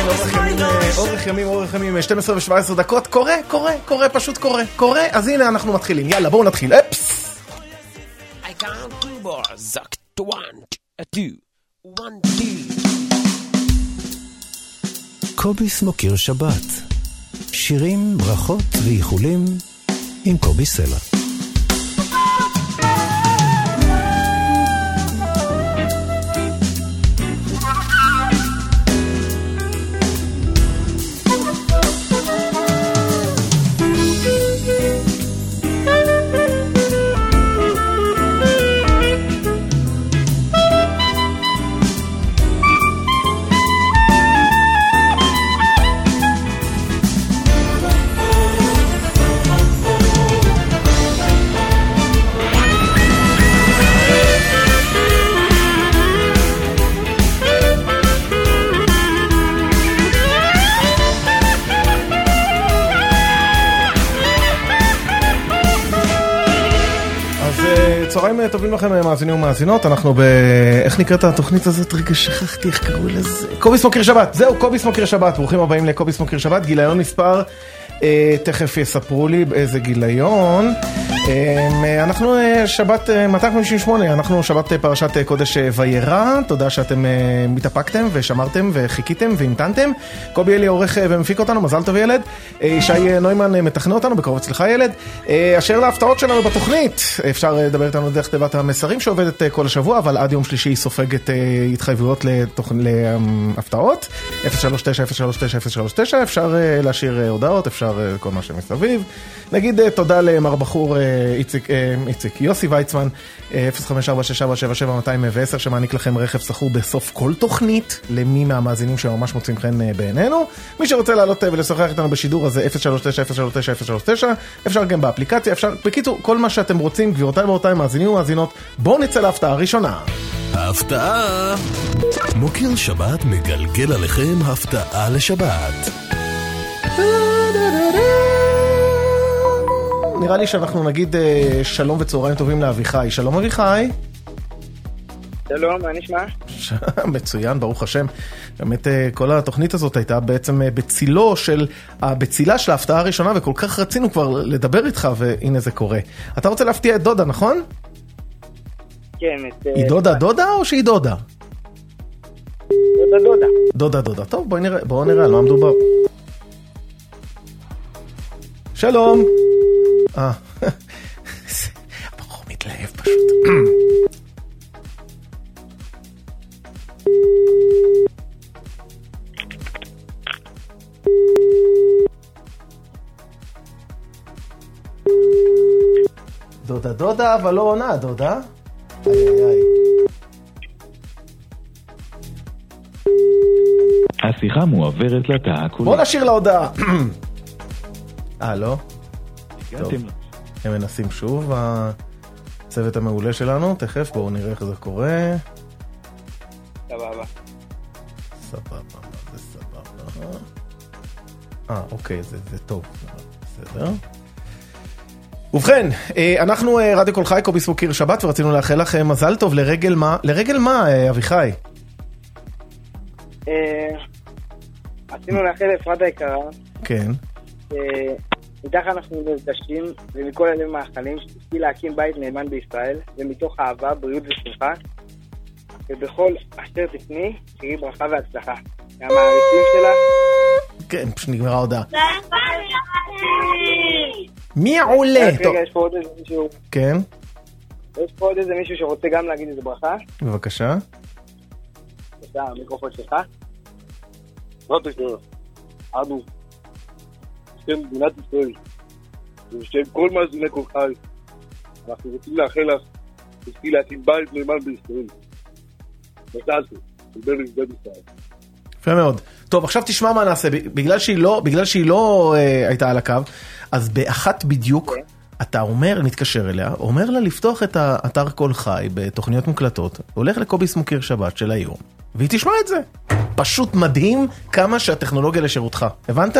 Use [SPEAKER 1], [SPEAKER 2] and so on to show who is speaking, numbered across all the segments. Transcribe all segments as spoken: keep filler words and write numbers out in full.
[SPEAKER 1] אורך ימים, אורך ימים, שתים עשרה ושבע עשרה דקות, קורה, קורה, קורה, פשוט קורה, קורה, אז הנה אנחנו מתחילים, יאללה בואו נתחיל, אפס! I can't do more, זק, one, two, one, two.
[SPEAKER 2] קוביס מוקיר שבת, שירים, ברכות ואיחולים עם קובי סלע.
[SPEAKER 1] צהריים טובים לכם מאזינים ומאזינות, אנחנו ב... איך נקראת התוכנית הזאת? רגע, שכחתי איך קראו לזה. קוביס מוקיר שבת, זהו, קוביס מוקיר שבת, ברוכים הבאים לקוביס מוקיר שבת, גיליון מספר, אה, תכף יספרו לי באיזה גיליון. אה, אנחנו שבת מאתיים חמישים ושמונה, אנחנו שבת פרשת קודש וירא, תודה שאתם אה, מתאפקתם ושמרתם וחיכיתם והמתנתם. קובי אלי עורך ומפיק אותנו, מזל טוב ילד. אה, ישי נוימן מתכנה אותנו, בקרוב אצלך ילד. אה, אשר להפתעות שלנו בתוכנית, אפשר לדבר איתנו דרך תיבת המסרים שעובדת כל השבוע, אבל עד יום שלישי סופגת התחייבויות להפתעות. אפס שלוש תשע אפס שלוש תשע אפס שלוש תשע, אפשר להשאיר הודעות, אפשר כל מה שמסביב. נגיד תודה למר בחור איציק, איציק יוסי ויצמן, אפס חמש ארבע שש ארבע שבע שבע מאתיים ועשר, שמעניק לכם רכב סחור בסוף כל תוכנית, למי מהמאזינים שממש מוצאים חן בעינינו. מי שרוצה לעלות ולשוחח איתנו בשידור הזה, אפס שלוש תשע אפס שלוש תשע אפס שלוש תשע, אפשר גם באפליקציה, אפשר, בקיצור, כל מה שאתם רוצים, גבירותיי ורבותיי, מאזינים ומאזינות, בואו נצא להפתעה הראשונה.
[SPEAKER 2] ההפתעה. מוקיר שבת מגלגל עליכם הפתעה לשבת.
[SPEAKER 1] נראה לי שאנחנו נגיד שלום וצהריים טובים לאביחי. שלום אביחי.
[SPEAKER 3] שלום, מה נשמע?
[SPEAKER 1] מצוין, ברוך השם. באמת כל התוכנית הזאת הייתה בעצם בצילו של, בצילה של ההפתעה הראשונה, וכל כך רצינו כבר לדבר איתך, והנה זה קורה. אתה רוצה להפתיע את דודה, נכון?
[SPEAKER 3] כן, את...
[SPEAKER 1] היא דודה דודה או שהיא דודה?
[SPEAKER 3] דודה דודה.
[SPEAKER 1] דודה דודה. טוב, בואו נראה, בואו נראה על מה מדובר. שלום. אה, בחור מתלהב פשוט. דודה דודה, אבל לא עונה, דודה. איי איי איי.
[SPEAKER 4] השיחה מועברת לתא הכולה.
[SPEAKER 1] בוא נשאיר להודעה. אה, לא? טוב, הם מנסים שוב, הצוות המעולה שלנו, תכף בואו נראה איך זה קורה.
[SPEAKER 3] סבבה.
[SPEAKER 1] סבבה, זה סבבה. אה, אוקיי, זה, זה טוב. בסדר. ובכן, אנחנו רדיו כל חי, קוביס מוקיר שבת, ורצינו לאחל לכם מזל טוב לרגל מה? לרגל מה, אביחי?
[SPEAKER 3] רצינו לאחל לאפרת היקרה.
[SPEAKER 1] כן.
[SPEAKER 3] איתך אנחנו נפגשים, ומכל אלה מאחלים שתזכי להקים בית נאמן בישראל, ומתוך אהבה, בריאות ושמחה, ובכל אשר תפני, תראי ברכה והצלחה. מהמעריצים שלה.
[SPEAKER 1] כן, פשוט נגמרה הודעה. מי עולה?
[SPEAKER 3] רגע, יש פה עוד איזה מישהו.
[SPEAKER 1] כן.
[SPEAKER 3] יש פה עוד איזה מישהו שרוצה גם להגיד איזה ברכה.
[SPEAKER 1] בבקשה.
[SPEAKER 3] בבקשה, המיקרופון שלך. מה תשמע? אנו. בשם מדינת ישראל, ובשם כל מאזיני כל חי, אנחנו רוצים לאחל לך שתזכי להקים בית נאמן בישראל. מזל טוב, תודה לבית ישראל.
[SPEAKER 1] יפה מאוד. טוב, עכשיו תשמע מה נעשה. בגלל שהיא לא, בגלל שהיא לא אה, הייתה על הקו, אז באחת בדיוק okay. אתה אומר, מתקשר אליה, אומר לה לפתוח את האתר כל חי בתוכניות מוקלטות, הולך לקוביס מוקיר שבת של היום, והיא תשמע את זה. פשוט מדהים כמה שהטכנולוגיה לשירותך. הבנת?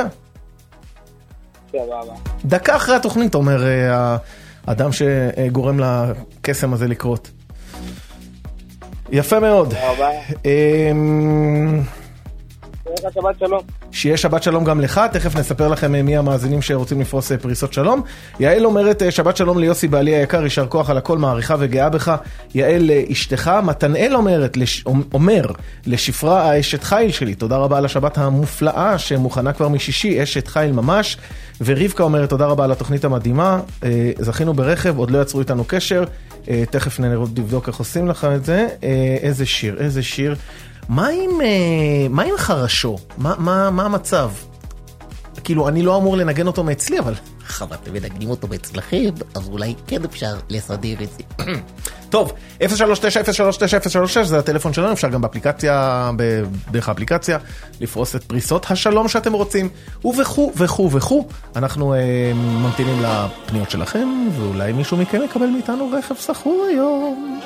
[SPEAKER 1] דקה אחרי התוכנית, אומר האדם שגורם לקסם הזה לקרות. יפה מאוד.
[SPEAKER 3] לך שבת שלום.
[SPEAKER 1] שיהיה שבת שלום גם לך, תכף נספר לכם מי המאזינים שרוצים לפרוס פריסות שלום. יעל אומרת, שבת שלום ליוסי בעלי היקר, יישר כוח על הכל, מעריכה וגאה בך. יעל אשתך, מתנאל אומרת, לש... אומר, לשפרה האשת חיל שלי, תודה רבה על השבת המופלאה שמוכנה כבר משישי, אשת חיל ממש. ורבקה אומרת, תודה רבה על התוכנית המדהימה, זכינו ברכב, עוד לא יצרו איתנו קשר, תכף נבדוק איך עושים לך את זה. איזה שיר, איזה שיר. מה עם, מה עם חרשו? מה, מה, מה המצב? כאילו, אני לא אמור לנגן אותו מאצלי, אבל...
[SPEAKER 5] חבל, אתם מנגנים אותו מאצלכם, אז אולי כן אפשר לסדר את זה.
[SPEAKER 1] טוב, אפס שלוש תשע אפס שלוש תשע אפס שלוש שש זה הטלפון שלנו, אפשר גם באפליקציה, בדרך האפליקציה, לפרוס את פריסות השלום שאתם רוצים, ובכו, וכו, וכו. אנחנו אה, ממתינים לפניות שלכם, ואולי מישהו מכם יקבל מאיתנו רכב סחור היום.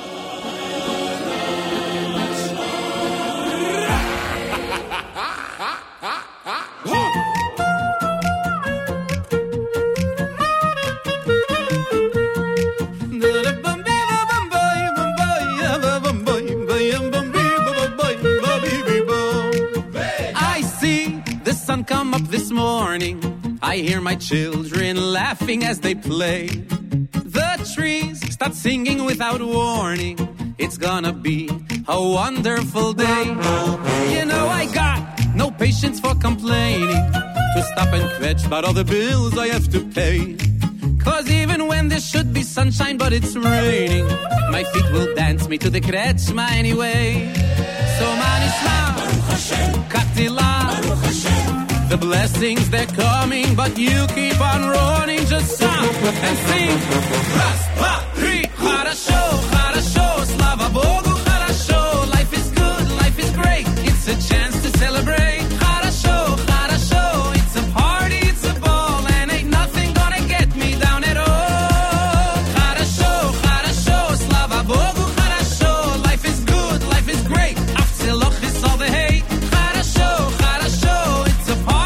[SPEAKER 6] Come up this morning, I hear my children laughing as they play. The trees start singing without warning. It's gonna be a wonderful day. You know I got no patience for complaining, to stop and kvetch about all the bills I have to pay. Cause even when there should be sunshine but it's raining, my feet will dance me to the kretschma anyway. So man isma, Baruch Hashem, Katila, Baruch Hashem. The blessings, they're coming, but you keep on running. Just stop and sing. Раз, два, три. Хорошо, хорошо, слава Богу, хорошо. Life is good, life is great. It's a chance to celebrate. Хорошо, хорошо. It's a party, it's a ball, and ain't nothing gonna get me down at all. Хорошо, хорошо, слава Богу, хорошо. Life is good, life is great. Afterloch is all the hate. Хорошо, хорошо. It's a party.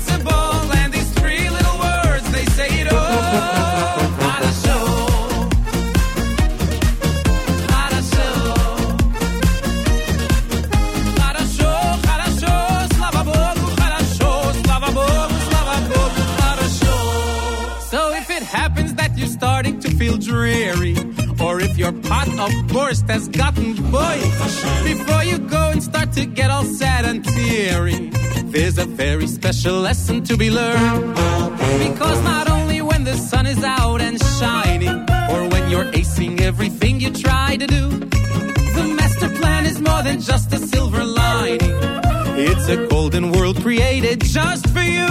[SPEAKER 6] Starting to feel dreary, or if your pot of borscht has gotten boiled, before you go and start to get all sad and teary, there's a very special lesson to be learned. Because not only when the sun is out and shining, or when you're acing everything you try to do, the master plan is more than just a silver lining. It's a golden world created just for you.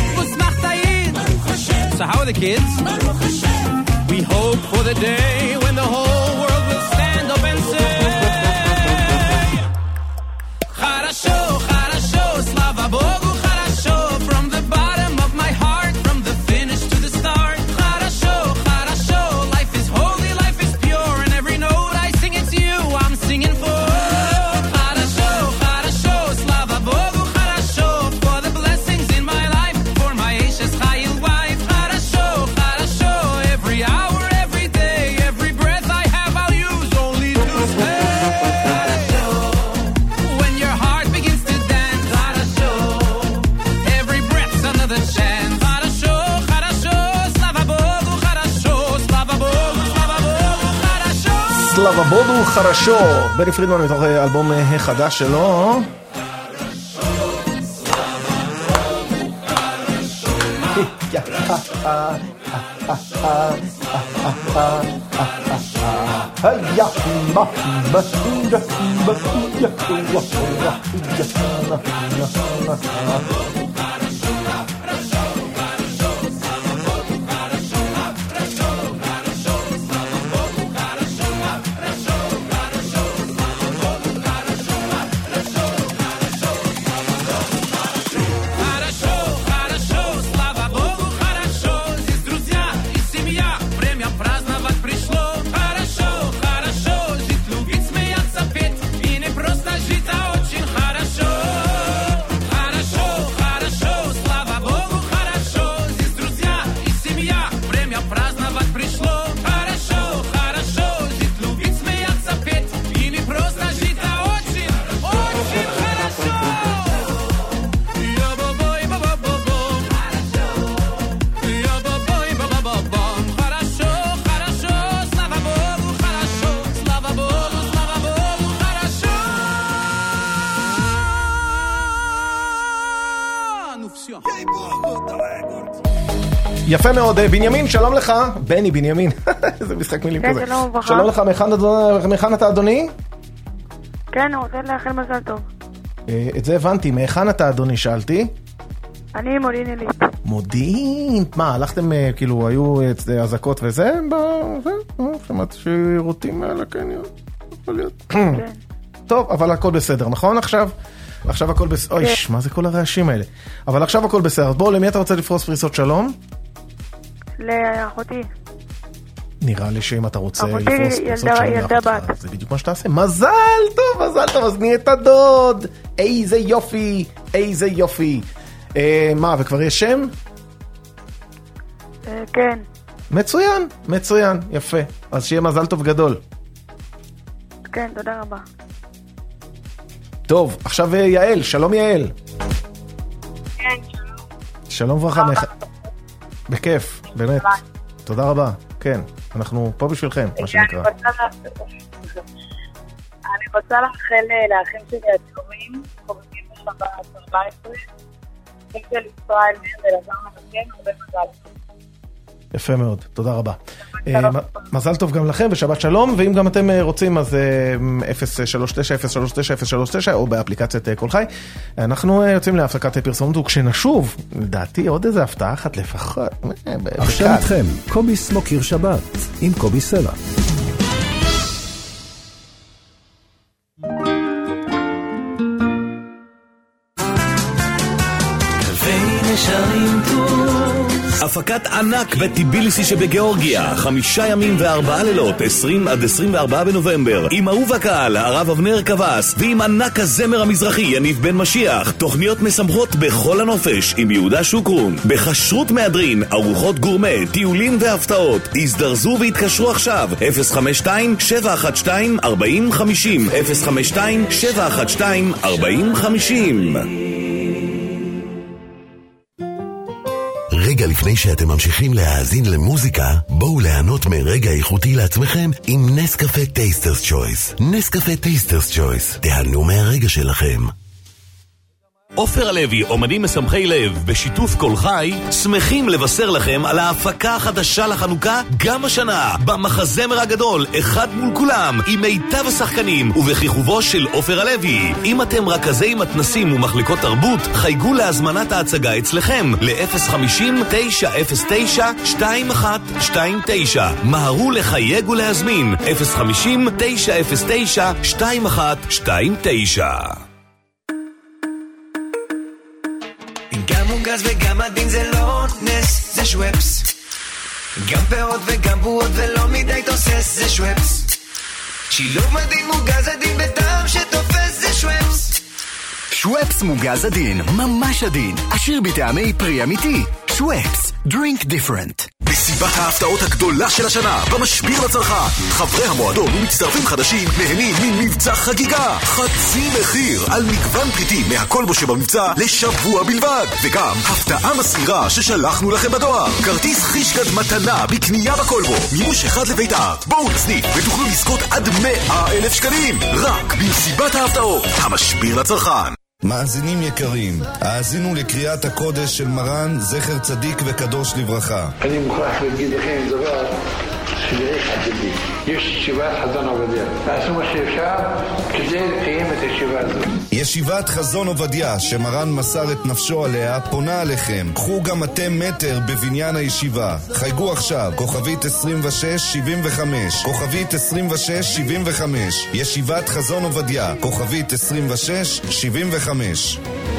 [SPEAKER 6] So how are the kids? We hope for the day when the whole world will stand up and say Хорошо, хорошо, слава Богу, хорошо. From the bottom of my heart, from the finish to the start. Хорошо, хорошо, life is holy, life is pure, and every note I sing it's you I'm singing for. Хорошо, хорошо, слава Богу, хорошо. For the blessings in my life, for my Ashes Chayil wife. Хорошо, хорошо, every hour, every day, every breath I have I'll use only to say хорошо. When your heart begins to dance, хорошо. Every breath's another chance. Хорошо, хорошо, слава Богу, хорошо. Слава Богу, слава Богу, хорошо.
[SPEAKER 1] סלאבה בודו חרשו, בני פרידמן מתוך אלבום החדש שלו.
[SPEAKER 6] Хорошо, хорошо, Attention.
[SPEAKER 1] יפה מאוד, בנימין, שלום לך. בני, בנימין. איזה משחק מילים כזה. שלום לך, מהיכן אתה אדוני?
[SPEAKER 7] כן, הוא רוצה לאחל מזל טוב.
[SPEAKER 1] את זה הבנתי, מהיכן אתה אדוני שאלתי?
[SPEAKER 7] אני מודיעין עילית.
[SPEAKER 1] מודיעין? מה, הלכתם, כאילו, היו הזקות וזה? שמעתי שירותים על הקניון.
[SPEAKER 7] כן.
[SPEAKER 1] טוב, אבל הכל בסדר, נכון עכשיו? עכשיו הכל בסדר. אוי, מה זה כל הרעשים האלה? אבל עכשיו הכל בסדר. בואו, למי אתה רוצה לפרוס פריסות שלום?
[SPEAKER 7] לאחותי.
[SPEAKER 1] נראה לי שאם אתה רוצה לפרוס פריסות שלום לאחותך, זה בדיוק מה שתעשה. מזל טוב, מזל טוב, אז נהיית דוד. איזה יופי, איזה יופי. מה, וכבר יש שם?
[SPEAKER 7] כן.
[SPEAKER 1] מצוין, מצוין, יפה. אז שיהיה מזל טוב גדול.
[SPEAKER 7] כן, תודה רבה.
[SPEAKER 1] טוב, עכשיו יעל, שלום יעל.
[SPEAKER 7] כן, שלום.
[SPEAKER 1] שלום וברכה. בכיף, באמת. תודה רבה. כן, אנחנו פה בשבילכם, מה שנקרא.
[SPEAKER 7] אני רוצה לאחל לאחים שלי הצורים, חוגגים בשבת ארבע עשרה, אחים של ישראל ולעזר מנגן, הרבה מזל.
[SPEAKER 1] יפה מאוד, תודה רבה. מזל טוב גם לכם ושבת שלום, ואם גם אתם רוצים אז אפס שלוש תשע אפס שלוש תשע אפס שלוש תשע או באפליקציית כל חי. אנחנו יוצאים להפסקת פרסומת, וכשנשוב, לדעתי עוד איזה הפתעה אחת לפחות.
[SPEAKER 2] עכשיו איתכם, קובי סמוקר שבת עם קובי סלע. הפקת ענק בטיביליסי שבגיאורגיה, חמישה ימים וארבעה לילות, עשרים עד עשרים וארבעה בנובמבר, עם אהוב הקהל, הרב אבנר קבס, ועם ענק הזמר המזרחי, יניב בן משיח, תוכניות משמחות בכל הנופש, עם יהודה שוקרון, בחשרות מהדרין, ארוחות גורמה, טיולים והפתעות, הזדרזו והתקשרו עכשיו, אפס חמש שתיים שבע אחת שתיים ארבע אפס חמש אפס, אפס חמש שתיים שבע אחת שתיים ארבע אפס חמש אפס.
[SPEAKER 8] רגע לפני שאתם ממשיכים להאזין למוזיקה, בואו ליהנות מרגע איכותי לעצמכם עם נסקפה טייסטרס צ'ויס. נסקפה טייסטרס צ'ויס. תהנו מהרגע שלכם.
[SPEAKER 2] עופר הלוי, אומנים משמחי לב, בשיתוף כל חי, שמחים לבשר לכם על ההפקה החדשה לחנוכה גם השנה, במחזמר הגדול, אחד מול כולם, עם מיטב השחקנים ובכיכובו של עופר הלוי. אם אתם רכזי מתנסים ומחלקות תרבות, חייגו להזמנת ההצגה אצלכם ל-אפס חמש אפס תשע אפס תשע שתיים אחת שתיים תשע. מהרו לחייג ולהזמין אפס חמש אפס תשע אפס תשע שתיים אחת שתיים תשע.
[SPEAKER 9] גם מוגז וגם עדין זה לא נס, זה שוואפס. גם פירות וגם בועות ולא מדי תוסס, זה שוואפס. שילוב מדהים מוגז עדין בטעם שתופס, זה שוואפס.
[SPEAKER 10] שוואפס מוגז עדין, ממש עדין, עשיר בטעמי פרי אמיתי. שוואפס, drink different.
[SPEAKER 11] מסיבת ההפתעות הגדולה של השנה במשביר לצרכן, חברי המועדון ומצטרפים חדשים נהנים ממבצע חגיגה, חצי מחיר על מגוון פריטים מהקולבו שבמבצע לשבוע בלבד, וגם הפתעה מסעירה ששלחנו לכם בדואר, כרטיס חישגד מתנה בקנייה בקולבו, מימוש אחד לבית הארט. בואו לסניף ותוכלו לזכות עד מאה אלף שקלים רק במסיבת ההפתעות, המשביר לצרכן.
[SPEAKER 12] מאזינים יקרים, האזינו לקריאת הקודש של מרן זכר צדיק וקדוש לברכה.
[SPEAKER 13] אני מוכרח להגיד לכם דבר שדרך עתידי. יש ישיבת חזון עובדיה. תעשו מה שאפשר כדי לקיים את הישיבה הזאת.
[SPEAKER 12] ישיבת חזון עובדיה, שמרן מסר את נפשו עליה, פונה עליכם. קחו גם אתם מטר בבניין הישיבה. חייגו עכשיו, כוכבית עשרים ושש שבעים וחמש, כוכבית עשרים ושש שבעים וחמש. ישיבת חזון עובדיה, כוכבית עשרים ושש שבעים וחמש.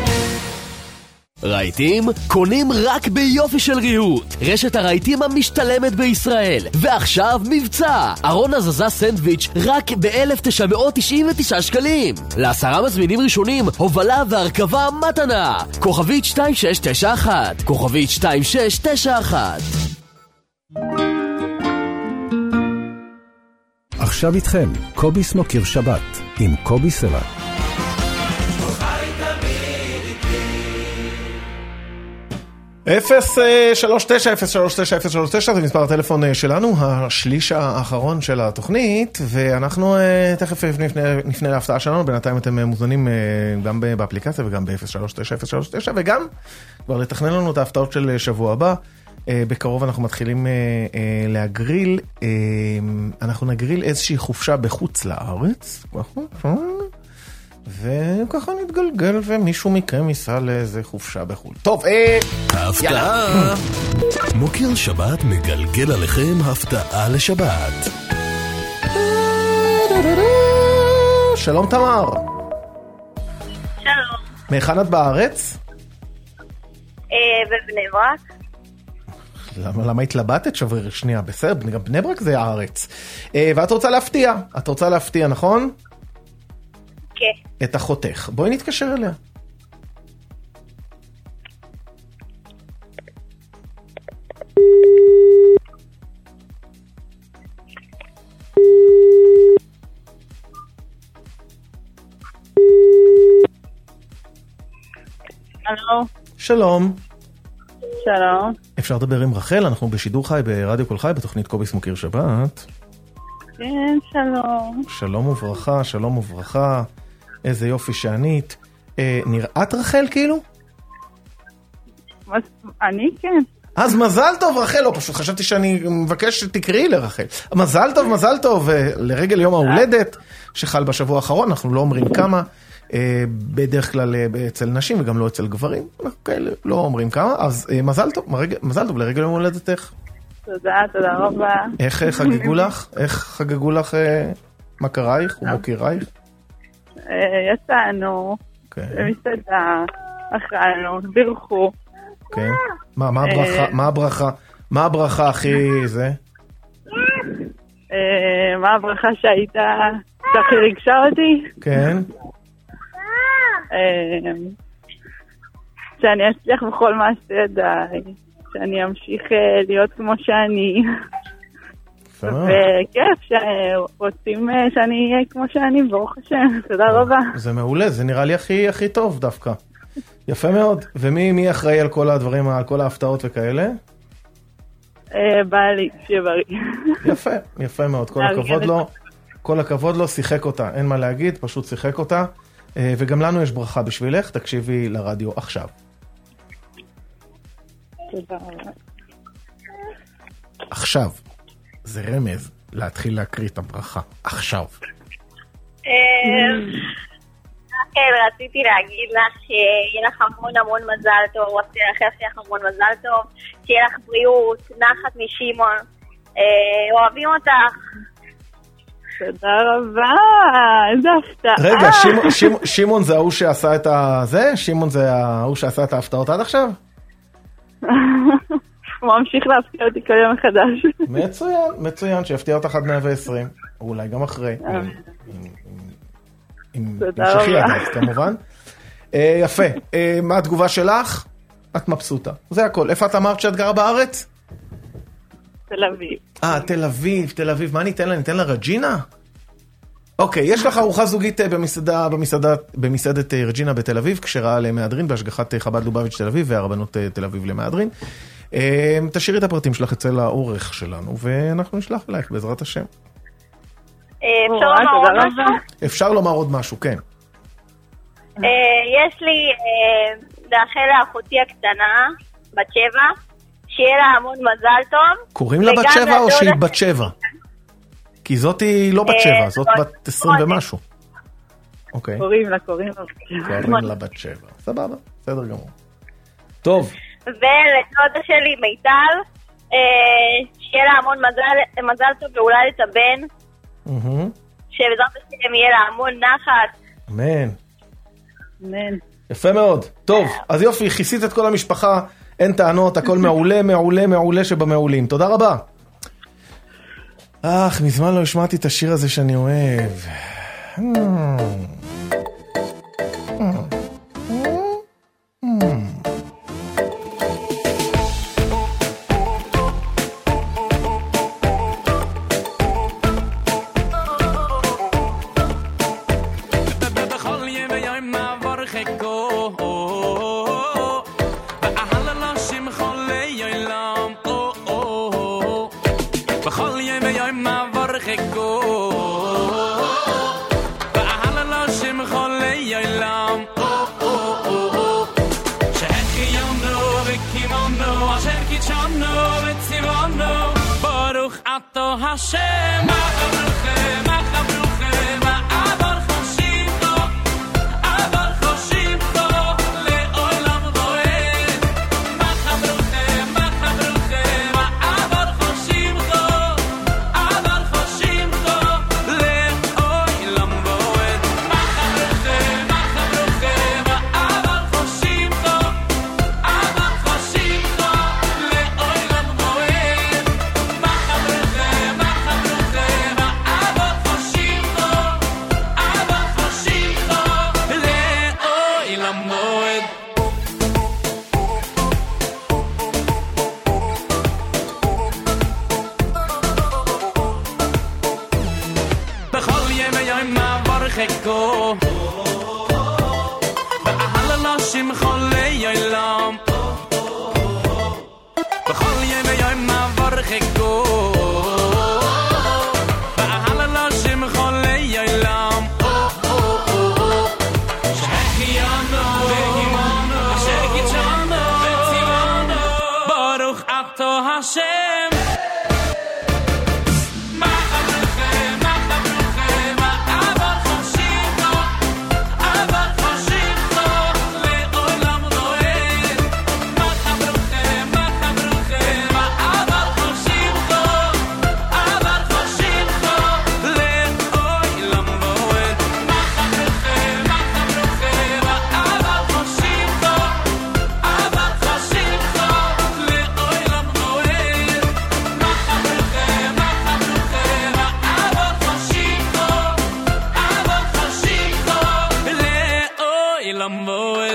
[SPEAKER 14] רהיטים? קונים רק ביופי של ריהוט. רשת הרהיטים המשתלמת בישראל. ועכשיו מבצע. ארון הזזה סנדוויץ' רק ב-אלף תשע מאות תשעים ותשעה שקלים. לעשרה מזמינים ראשונים, הובלה והרכבה מתנה. כוכבית שתיים שש תשע אחת. כוכבית שתיים שש תשע אחת.
[SPEAKER 2] עכשיו איתכם, קובי סמוקר שבת עם קובי סלע.
[SPEAKER 1] אפס שלוש תשע אפס שלוש תשע אפס שלוש תשע זה מספר הטלפון שלנו, השליש האחרון של התוכנית, ואנחנו תכף נפנה להפתעה שלנו. בינתיים אתם מוזמנים גם באפליקציה וגם ב-אפס שלוש תשע אפס שלוש תשע, וגם כבר לתכנן לנו את ההפתעות של שבוע הבא. בקרוב אנחנו מתחילים להגריל, אנחנו נגריל איזושהי חופשה בחוץ לארץ, וככה נתגלגל ומישהו מכם ייסע לאיזה חופשה בחו"ל. טוב, אה...
[SPEAKER 2] ההפתעה! מוקיר שבת מגלגל עליכם הפתעה לשבת.
[SPEAKER 1] שלום תמר.
[SPEAKER 7] שלום.
[SPEAKER 1] מהיכן את בארץ?
[SPEAKER 7] בבני ברק.
[SPEAKER 1] למה, למה התלבטת שבריר? שנייה, בסדר, גם בני ברק זה הארץ. ואת רוצה להפתיע, את רוצה להפתיע, נכון?
[SPEAKER 7] כן.
[SPEAKER 1] את אחותך. בואי נתקשר אליה.
[SPEAKER 7] הלו.
[SPEAKER 1] שלום.
[SPEAKER 7] שלום.
[SPEAKER 1] אפשר לדבר עם רחל? אנחנו בשידור חי ברדיו כל חי בתוכנית קוביס מוקיר שבת.
[SPEAKER 7] כן, שלום.
[SPEAKER 1] שלום וברכה, שלום וברכה. איזה יופי שענית. אה, נראית רחל כאילו?
[SPEAKER 7] אני כן.
[SPEAKER 1] אז מזל טוב רחל, לא פשוט חשבתי שאני מבקש שתקראי לרחל. מזל טוב, מזל טוב, לרגל יום ההולדת שחל בשבוע האחרון, אנחנו לא אומרים כמה, אה, בדרך כלל אצל נשים וגם לא אצל גברים, אנחנו כאלה לא אומרים כמה, אז אה, מזל טוב, מרגע, מזל טוב לרגל יום ההולדתך.
[SPEAKER 7] תודה, תודה רבה.
[SPEAKER 1] איך חגגו לך? איך חגגו לך מכרייך ומוקירייך?
[SPEAKER 7] יצאנו, במסעדה, אכלנו, בירכו.
[SPEAKER 1] כן. מה, מה הברכה, מה הברכה, מה הברכה הכי זה?
[SPEAKER 7] מה הברכה שהייתה, שהכי רגשה אותי?
[SPEAKER 1] כן.
[SPEAKER 7] שאני אצליח בכל מה שתדעי, שאני אמשיך להיות כמו שאני. וכיף שרוצים שאני אהיה כמו שאני, ברוך השם, תודה רבה.
[SPEAKER 1] זה מעולה, זה נראה לי הכי הכי טוב דווקא. יפה מאוד. ומי מי אחראי על כל הדברים, על כל ההפתעות וכאלה?
[SPEAKER 7] בעלי, שיהיה בריא.
[SPEAKER 1] יפה, יפה מאוד. כל הכבוד לו, כל הכבוד לו, שיחק אותה. אין מה להגיד, פשוט שיחק אותה. וגם לנו יש ברכה בשבילך, תקשיבי לרדיו עכשיו.
[SPEAKER 7] תודה רבה.
[SPEAKER 1] עכשיו. זה רמז להתחיל להקריא את הברכה. עכשיו.
[SPEAKER 7] כן, רציתי להגיד לך שיהיה לך המון המון מזל טוב, רציתי לאחל לך המון מזל טוב, שיהיה לך בריאות, נחת משימון, אוהבים אותך. תודה רבה, איזה הפתעה.
[SPEAKER 1] רגע, שימון זה ההוא שעשה את זה? שימון זה ההוא שעשה את ההפתעות עד עכשיו?
[SPEAKER 7] הוא ממשיך להפתיע אותי כל יום מחדש.
[SPEAKER 1] מצוין, מצוין, שיפתיע אותך עד מאה ועשרים, או אולי גם אחרי. עם המשכי עד, כמובן. יפה, מה התגובה שלך? את מבסוטה, זה הכל. איפה את אמרת שאת גרה בארץ?
[SPEAKER 7] תל אביב.
[SPEAKER 1] אה, תל אביב, תל אביב. מה ניתן לה? ניתן לה רג'ינה? אוקיי, יש לך ארוחה זוגית במסעדה, במסעדה, במסעדת רג'ינה בתל אביב, כשרה למהדרין, בהשגחת חב"ד לובביץ' תל אביב, והרבנות תל אביב למהדרין. תשאירי את הפרטים שלך אצל האורך שלנו, ואנחנו נשלח אלייך בעזרת השם.
[SPEAKER 7] אפשר לומר עוד משהו?
[SPEAKER 1] אפשר לומר עוד משהו, כן.
[SPEAKER 7] יש לי לאחל לאחותי הקטנה, בת שבע, שיהיה לה המון מזל טוב.
[SPEAKER 1] קוראים לה בת שבע או שהיא בת שבע? כי זאת היא לא בת שבע, זאת בת עשרים ומשהו. אוקיי.
[SPEAKER 7] קוראים לה, קוראים לה.
[SPEAKER 1] קוראים לה בת שבע. סבבה, בסדר גמור. טוב.
[SPEAKER 7] ולדודה שלי מיטל, שיהיה לה המון מזל טוב ואולי את הבן. שבעזרת השם יהיה לה המון נחת.
[SPEAKER 1] אמן.
[SPEAKER 7] אמן.
[SPEAKER 1] יפה מאוד. טוב, אז יופי, כיסית את כל המשפחה, אין טענות, הכל מעולה, מעולה, מעולה שבמעולים. תודה רבה. אך, מזמן לא השמעתי את השיר הזה שאני אוהב.
[SPEAKER 6] שמחה
[SPEAKER 15] Hashem Machabruchem Machabruchem Abar Choshimcho Abar Choshimcho Le'olam Voed Machabruchem Machabruchem Abar Choshimcho Abar Choshimcho Le'olam Voed Machabruchem Machabruchem Abar Choshimcho Abar Choshimcho Le'olam Voed Machabruchem Machabruchem Abar Choshimcho Abar Choshimcho Le'olam Voed בכל ימי יום מעבר חכו ואהל אנשים חולי עולם בכל ימי יום מעבר חכו ואהל אנשים חולי עולם שהחיינו אשר קידשנו וציוונו ברוך אתה השם Machabruchem Machabruchem Abar Choshimcho Abar Choshimcho Le'olam Voed Machabruchem Machabruchem Abar Choshimcho Abar Choshimcho Le'olam Voed Machabruchem Machabruchem Abar Choshimcho Abar Choshimcho Le'olam Voed Machabruchem Machabruchem Abar Choshimcho Abar Choshimcho Le'olam Voed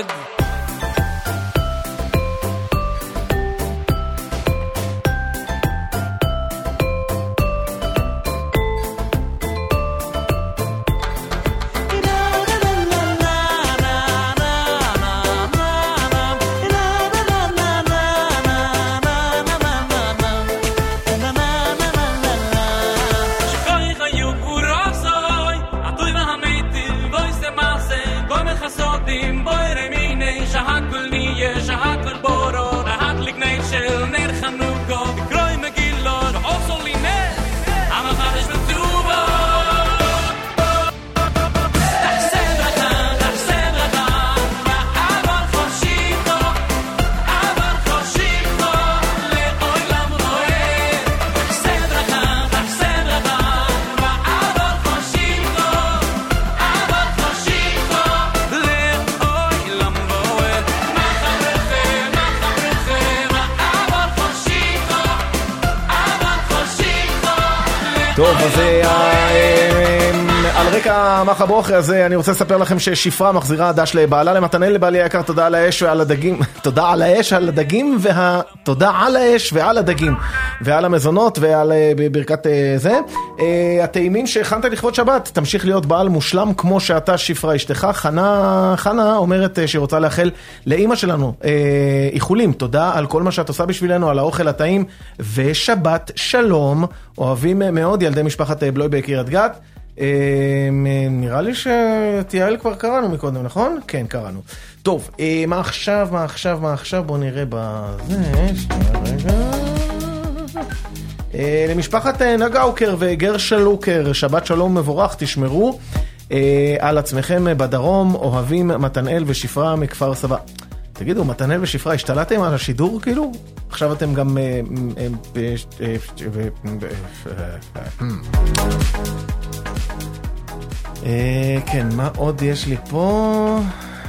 [SPEAKER 15] שכוי חיו גורסוי עטוי והמיטיב בוי סמאסה בוי מחסודים בוי רמיני שהכל נהיה שהכל בורו להדליק נר של נר חנוכו בקרוי מגילו עושו לי נר המחדש בטובו תחסד לך תחסד לך ואבר חושיקו אבר חושיקו לעולם רועד תחסד לך תחסד לך ואבר חושיקו אבר חושיקו לעולם רועד מחברכם מחברכם אבר חושיקו אבר חושיקו
[SPEAKER 1] טוב, אז אה, על רקע המחברוכי הזה אני רוצה לספר לכם ששפרה מחזירה דש לבעלה למתנאל לבעלי היקר, תודה על האש ועל הדגים, תודה על האש, על הדגים, תודה על האש ועל הדגים ועל המזונות ועל אה, ברכת אה, זה אה, הטעימים שהכנת לכבוד שבת, תמשיך להיות בעל מושלם כמו שאתה שפרה אשתך. חנה, חנה אומרת אה, שרוצה לאחל לאמא שלנו אה, איחולים, תודה על כל מה שאת עושה בשבילנו, על האוכל הטעים ושבת שלום, אוהבים מאוד ילדי משפחת אה, בלוי בקריית גת. אה, נראה לי שתיאל כבר קראנו מקודם, נכון? כן, קראנו. טוב, אה, מה עכשיו, מה עכשיו, מה עכשיו? בואו נראה בזה, שנייה רגע. אה, למשפחת אה, נגאוקר וגרשלוקר, שבת שלום מבורך, תשמרו אה, על עצמכם בדרום, אוהבים מתנאל ושפרה מכפר סבא. תגידו, מתנאל ושפרה, השתלטתם על השידור כאילו? עכשיו אתם גם... אה, אה, אה, אה, אה, אה, כן, מה עוד יש לי פה?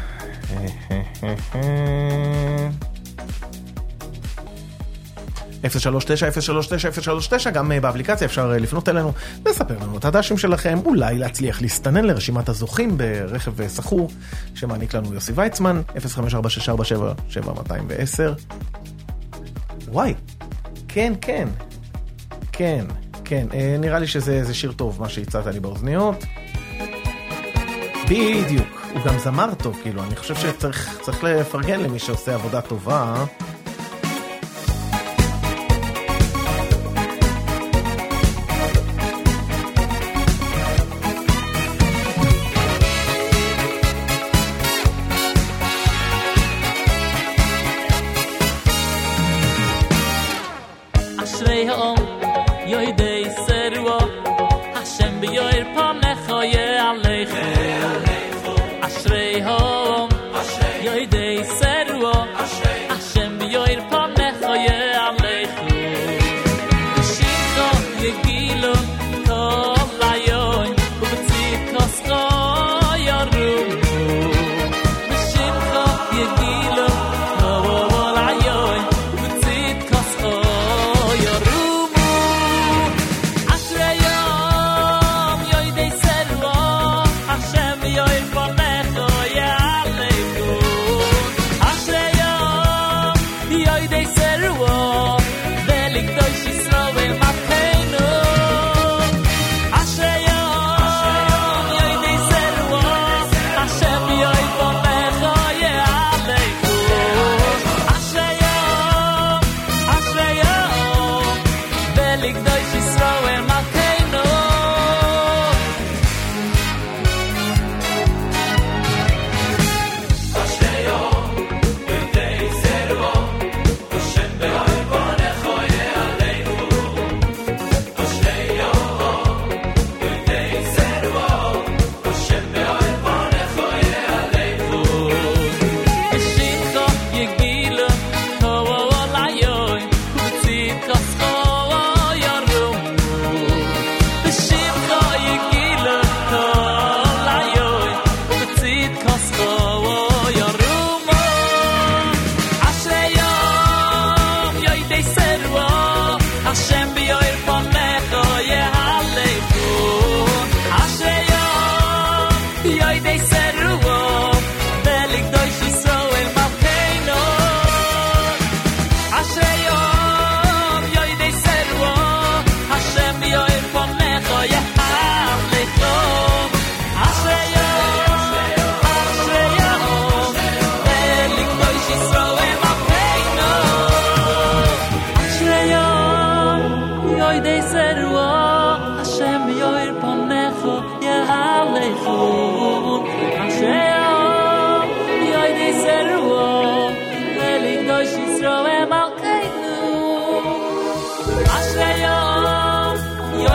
[SPEAKER 1] אפס שלוש תשע אפס שלוש תשע אפס שלוש תשע, גם באפליקציה אפשר לפנות אלינו לספר לנו את הדשים שלכם, אולי להצליח להסתנן לרשימת הזוכים ברכב סחור שמעניק לנו יוסי ויצמן. אפס חמש ארבע שש ארבע שבע שבע מאתיים ועשר. וואי, כן כן כן כן, נראה לי שזה שיר טוב מה שהצעת לי באוזניות. בדיוק, הוא גם זמר טוב, כאילו אני חושב שצריך צריך לפרגן למי שעושה עבודה טובה.
[SPEAKER 16] אשרי העם יודעי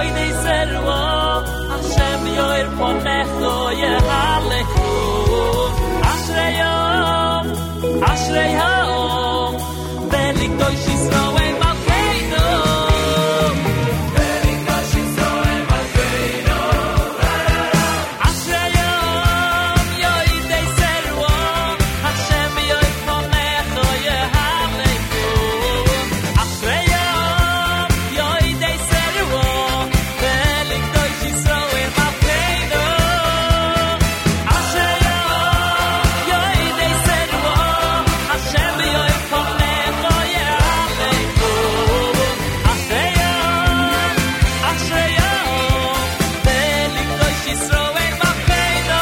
[SPEAKER 15] yoy de servo Hashem yoir ponecho yehalechu Ashreyom Ashreyom Velik doy Yisroel Malkeinu Velik doy Yisroel Malkeinu Ashreyom yoy de servo Hashem yoir ponecho yehalechu Ashreyom yoy de servo Velik doy Yisroel Malkeinu Ashreyom yoy de servo Hashem yoir ponecho yehalechu Ashreyom Ashreyom Velik doy Yisroel Malkeinu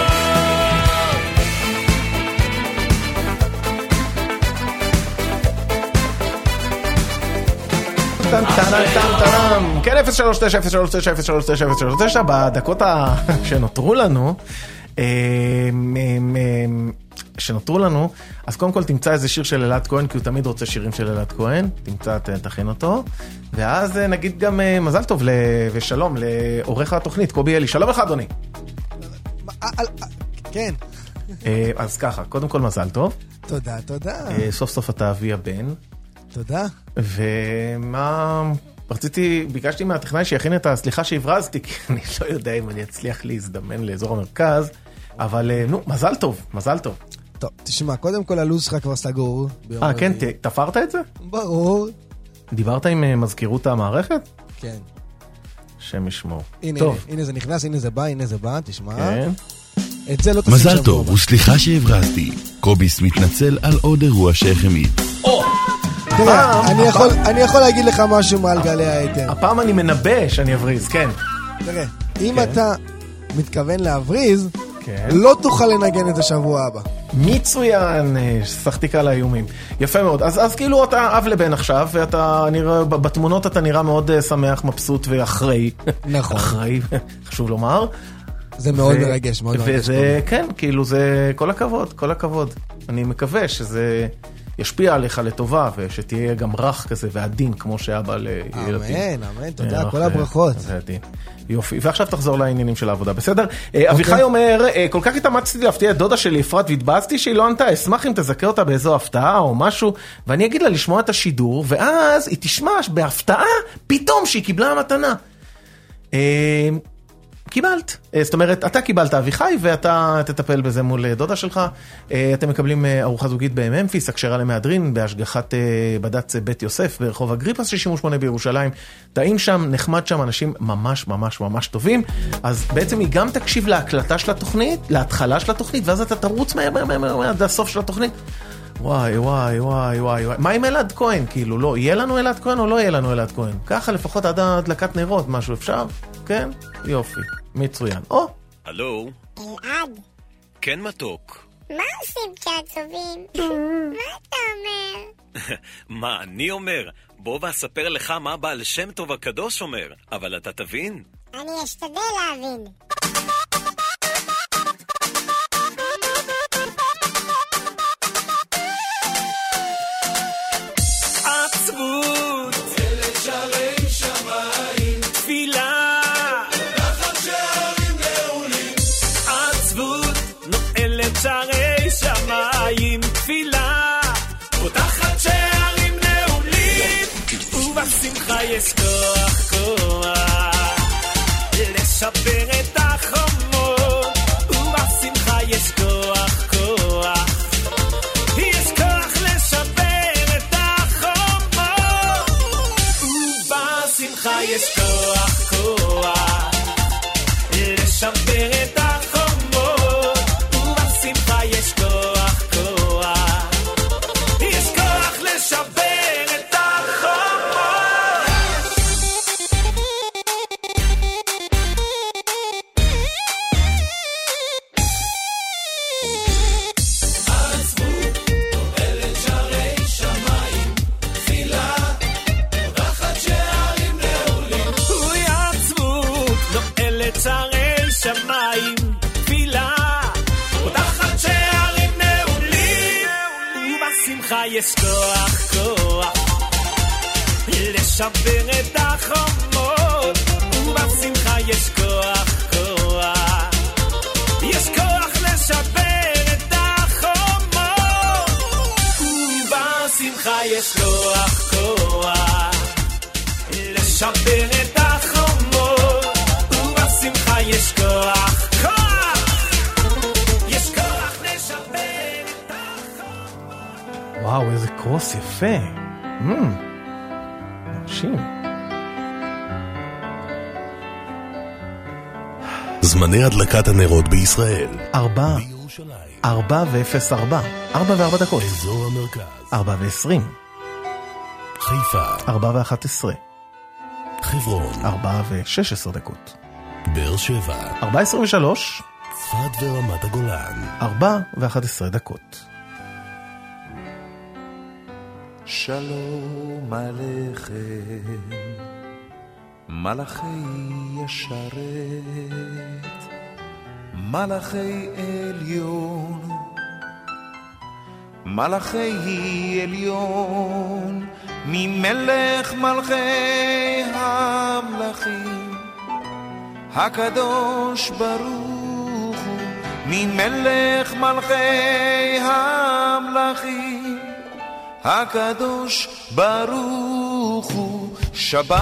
[SPEAKER 1] טן טן טן טן כן אפס שלוש תשע אפס שלוש תשע אפס שלוש תשע אפס שלוש תשע בדקות ה- שנותרו לנו אה, אה, אה, שנותרו לנו אז קודם כל תמצא איזה שיר של אלעד כהן כי הוא תמיד רוצה שירים של אלעד כהן תמצא ת- תכין אותו ואז אה, נגיד גם אה, מזל טוב ל- ושלום לעורך התוכנית קובי אלי שלום לך אדוני
[SPEAKER 16] כן.
[SPEAKER 1] אה, אז ככה קודם כל מזל טוב
[SPEAKER 16] תודה, תודה.
[SPEAKER 1] אה, סוף סוף אתה אבי הבן
[SPEAKER 16] תודה.
[SPEAKER 1] ומה רציתי, ביקשתי מהטכנאי שיכין את הסליחה שהברזתי, כי אני לא יודע אם אני אצליח להזדמן לאזור המרכז, אבל נו, מזל טוב, מזל טוב.
[SPEAKER 16] טוב, תשמע, קודם כל הלו"ז שלך כבר סגור.
[SPEAKER 1] אה, כן, ת- תפרת את זה?
[SPEAKER 16] ברור.
[SPEAKER 1] דיברת עם אה, מזכירות המערכת?
[SPEAKER 16] כן.
[SPEAKER 1] שם ישמור.
[SPEAKER 16] הנה,
[SPEAKER 1] טוב.
[SPEAKER 16] הנה זה נכנס, הנה זה בא, הנה זה בא, תשמע.
[SPEAKER 1] כן.
[SPEAKER 16] את זה לא תשים
[SPEAKER 17] מזל
[SPEAKER 16] שבוע
[SPEAKER 17] טוב
[SPEAKER 16] הבא.
[SPEAKER 17] וסליחה שהברזתי. קוביס מתנצל על עוד אירוע שהחמיד.
[SPEAKER 16] תראה, אני יכול- אני יכול להגיד לך משהו מעל גלי היתר.
[SPEAKER 1] הפעם אני מנבא שאני אבריז, כן.
[SPEAKER 16] תראה, אם אתה מתכוון להבריז,
[SPEAKER 1] כן.
[SPEAKER 16] לא תוכל לנגן את השבוע הבא.
[SPEAKER 1] מצוין, אה, שחקתי על האיומים. יפה מאוד. אז, אז כאילו אתה אב לבן עכשיו, ואתה נראה, בתמונות אתה נראה מאוד אה, שמח, מבסוט ואחראי.
[SPEAKER 16] נכון.
[SPEAKER 1] אחראי, חשוב לומר.
[SPEAKER 16] זה מאוד מרגש, מאוד מרגש.
[SPEAKER 1] וזה, כן, כאילו זה, כל הכבוד, כל הכבוד. אני מקווה שזה ישפיע עליך לטובה, ושתהיה גם רך כזה ועדין, כמו שאבא לילדים.
[SPEAKER 16] אמן, אמן, תודה, כל הברכות.
[SPEAKER 1] ועדין. יופי, ועכשיו תחזור לעניינים של העבודה, בסדר? אביחי אומר, כל כך התאמצתי להפתיע את דודה שלי אפרת, והתבאסתי שהיא לא ענתה, אשמח אם תזכה אותה באיזו הפתעה או משהו, ואני אגיד לה לשמוע את השידור, ואז היא תשמע בהפתעה פתאום שהיא קיבלה מתנה. קיבלת, זאת אומרת, אתה קיבלת אביחי ואתה תטפל בזה מול דודה שלך. אתם מקבלים ארוחה זוגית בממפיס, הקשרה למהדרין, בהשגחת בד"ץ בית יוסף ברחוב אגריפס שישים ושמונה בירושלים. טעים שם, נחמד שם, אנשים ממש ממש ממש טובים. אז בעצם היא גם תקשיב להקלטה של התוכנית, להתחלה של התוכנית, ואז אתה תרוץ מהר מהר מהר עד הסוף של התוכנית. וואי וואי וואי וואי וואי. מה עם אלעד כהן? כאילו, לא, יהיה לנו אלעד כהן או לא יהיה לנו אלעד כהן? ככה לפחות עד הדלקת נרות, משהו אפשר? כן? יופי. מצוין. או!
[SPEAKER 18] הלו?
[SPEAKER 19] אלעד,
[SPEAKER 18] כן מתוק.
[SPEAKER 19] מה עושים כעצובים? מה אתה אומר?
[SPEAKER 18] מה אני אומר? בוא ואספר לך מה בעל שם טוב הקדוש אומר, אבל אתה תבין?
[SPEAKER 19] אני אשתדל להבין.
[SPEAKER 15] עצבות נועלת שערי שמיים תפילה פותחת שערים נעולים עצבות נועלת שערי שמיים תפילה פותחת שערים נעולים ובשמחה יש כוח כוח לשפר את החומות ובשמחה יש כוח כוח יש כוח לשפר את החומות ובשמחה יש כוח כוח לשפר את החומות ובשמחה יש כוח כוח יש כוח לשפר את החומות עצבות נועלת שערי שמיים תפילה פותחת שערים נעולים אוי עצבות נועלת שערי שמיים תפילה פותחת שערים נעולים ובשמחה יש כוח כוח לשפר את החומות
[SPEAKER 9] ובשמחה יש כוח, כוח, יש כוח לשבר את החומות, ובשמחה יש כוח, כוח, לשבר את החומות, ובשמחה יש כוח, כוח, יש כוח לשבר את החומות.
[SPEAKER 1] וואו, איזה קרוס יפה. מרשים.
[SPEAKER 2] זמני הדלקת הנרות בישראל.
[SPEAKER 1] ארבע. ארבע ואפס ארבע. ארבע וארבע דקות.
[SPEAKER 2] אזור המרכז.
[SPEAKER 1] ארבע ועשרים.
[SPEAKER 2] חיפה.
[SPEAKER 1] ארבע ואחת עשרה.
[SPEAKER 2] חברון.
[SPEAKER 1] ארבע ושש עשרה דקות.
[SPEAKER 2] באר שבע.
[SPEAKER 1] ארבע עשרים ושלוש.
[SPEAKER 2] צפת ורמת הגולן.
[SPEAKER 1] ארבע ואחת עשרה דקות.
[SPEAKER 20] שלום עליכם, מלאכי ישרת, מלאכי עליון, מלאכי עליון, ממלך מלכי המלכים, הקדוש ברוך הוא, ממלך מלכי המלכים, הקדוש ברוך הוא, שבת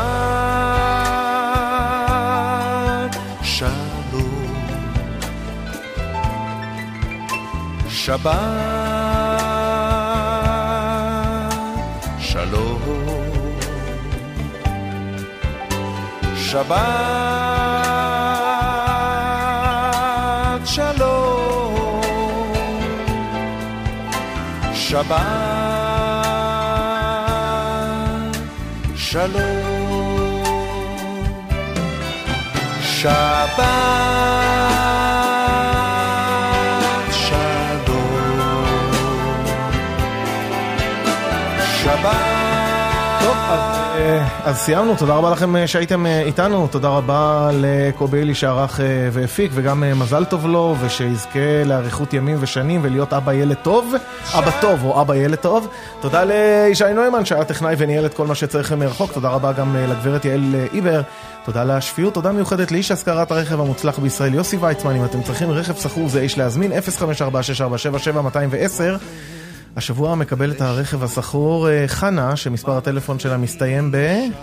[SPEAKER 20] שלום, שבת שלום, שבת שלום, שבת שלום, שבת שלום, שבת.
[SPEAKER 1] טוב, אז, אז סיימנו. תודה רבה לכם שהייתם איתנו. תודה רבה לקובי אלי שערך והפיק, וגם מזל טוב לו, ושיזכה לאריכות ימים ושנים ולהיות אבא ילד טוב, אבא טוב או אבא ילד טוב. תודה לישי נוימן שהיה טכנאי וניהל את כל מה שצריך מרחוק. תודה רבה גם לגברת יעל איבר. תודה לשפיות. תודה מיוחדת לאיש השכרת הרכב המוצלח בישראל יוסי ויצמן. אם אתם צריכים רכב סחור זה איש להזמין, אפס חמש ארבע שש ארבע שבע שבע מאתיים ועשר. השבוע מקבל את הרכב הסחור חנה, שמספר הטלפון שלה מסתיים ב...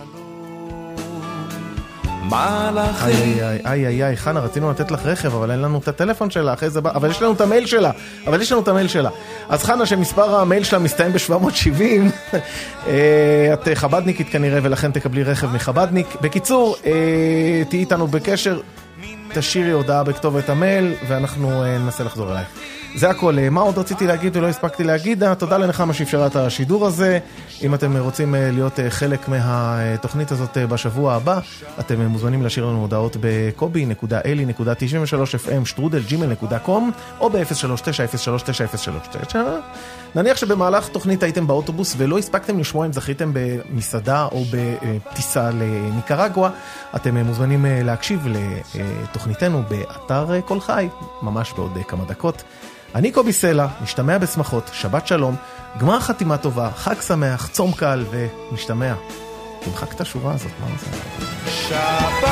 [SPEAKER 20] מלאכי.
[SPEAKER 1] איי איי איי איי איי, חנה, רצינו לתת לך רכב, אבל אין לנו את הטלפון שלה, אחרי זה בא, אבל יש לנו את המייל שלה, אבל יש לנו את המייל שלה. אז חנה, שמספר המייל שלה מסתיים ב-שבע מאות שבעים, את חבדניקית כנראה, ולכן תקבלי רכב מחבדניק. בקיצור, תהי איתנו בקשר, תשאירי הודעה בכתובת המייל, ואנחנו ננסה לחזור אלייך. זה הכל. מה עוד רציתי להגיד ולא הספקתי להגיד? תודה לנחמה שאפשרה את השידור הזה. אם אתם רוצים להיות חלק מהתוכנית הזאת בשבוע הבא, אתם מוזמנים להשאיר לנו הודעות בקובי נקודה אלי נקודה תשעים ושלוש אף אם שטרודל ג'ימייל נקודה קום או ב-אפס שלוש תשע אפס שלוש תשע אפס שלוש תשע. נניח שבמהלך תוכנית הייתם באוטובוס ולא הספקתם לשמוע אם זכיתם במסעדה או בטיסה לניקרגואה, אתם מוזמנים להקשיב לתוכניתנו באתר כל חי, ממש בעוד כמה דקות. אני קובי סלע, משתמע בשמחות, שבת שלום, גמר חתימה טובה, חג שמח, צום קל ומשתמע. תמחק את השורה הזאת, מה זה?
[SPEAKER 20] שבת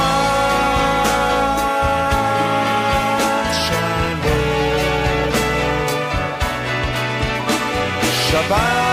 [SPEAKER 20] שלום, שבת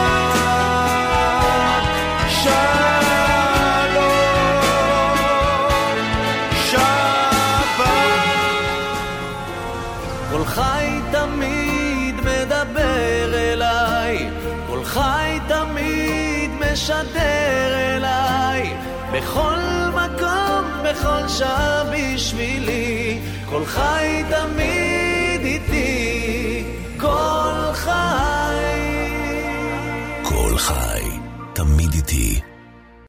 [SPEAKER 9] חי תמיד מדבר אליי, כל חי תמיד משדר אליי, בכל מקום, בכל שעה בשבילי, כל חי תמיד איתי, כל חי,
[SPEAKER 2] כל חי תמיד איתי.